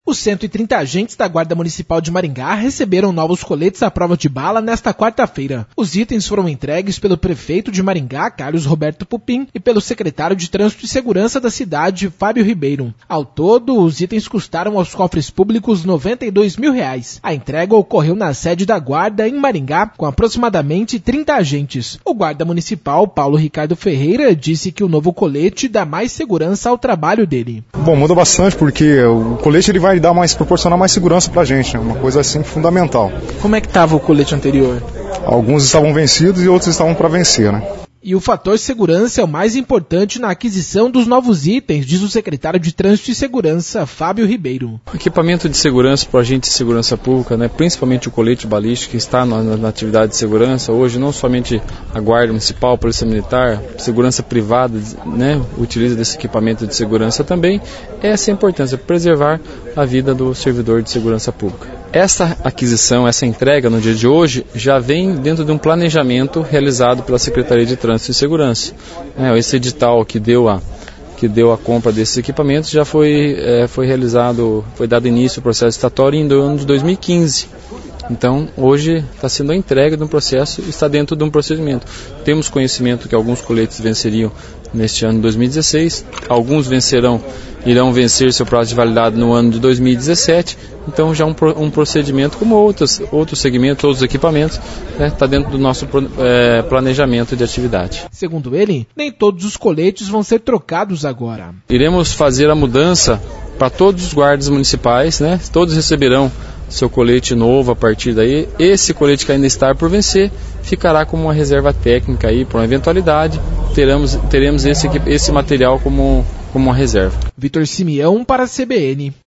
Os 130 agentes da Guarda Municipal de Maringá receberam novos coletes à prova de bala nesta quarta-feira. Os itens foram entregues pelo prefeito de Maringá, Carlos Roberto Pupim, e pelo secretário de Trânsito e Segurança da cidade, Fábio Ribeiro. Ao todo, os itens custaram aos cofres públicos R$ 92 mil. A entrega ocorreu na sede da Guarda, em Maringá, com aproximadamente 30 agentes. O guarda municipal, Paulo Ricardo Ferreira, disse que o novo colete dá mais segurança ao trabalho dele. Bom, muda bastante porque o colete ele vai proporcionar mais segurança pra gente, né? Uma coisa assim fundamental. Como é que estava o colete anterior? Alguns estavam vencidos e outros estavam para vencer, né? E o fator segurança é o mais importante na aquisição dos novos itens, diz o secretário de Trânsito e Segurança, Fábio Ribeiro. O equipamento de segurança para o agente de segurança pública, né, principalmente o colete balístico que está na atividade de segurança, hoje não somente a Guarda Municipal, a Polícia Militar, segurança privada, né, utiliza desse equipamento de segurança também, essa é a importância, preservar a vida do servidor de segurança pública. Essa aquisição, essa entrega no dia de hoje já vem dentro de um planejamento realizado pela Secretaria de Trânsito e Segurança. Esse edital que deu a compra desses equipamentos já foi realizado, foi dado início ao processo estatório em ano de 2015. Então, hoje está sendo a entrega de um processo, está dentro de um procedimento. Temos conhecimento que alguns coletes venceriam neste ano de 2016, alguns irão vencer seu prazo de validade no ano de 2017, então já um procedimento como outros segmentos, outros equipamentos, está dentro do nosso planejamento de atividade. Segundo ele, nem todos os coletes vão ser trocados agora. Iremos fazer a mudança para todos os guardas municipais, né? Todos receberão seu colete novo a partir daí. Esse colete que ainda está por vencer ficará como uma reserva técnica aí para uma eventualidade. Teremos esse material como uma reserva. Vitor Simeão para a CBN.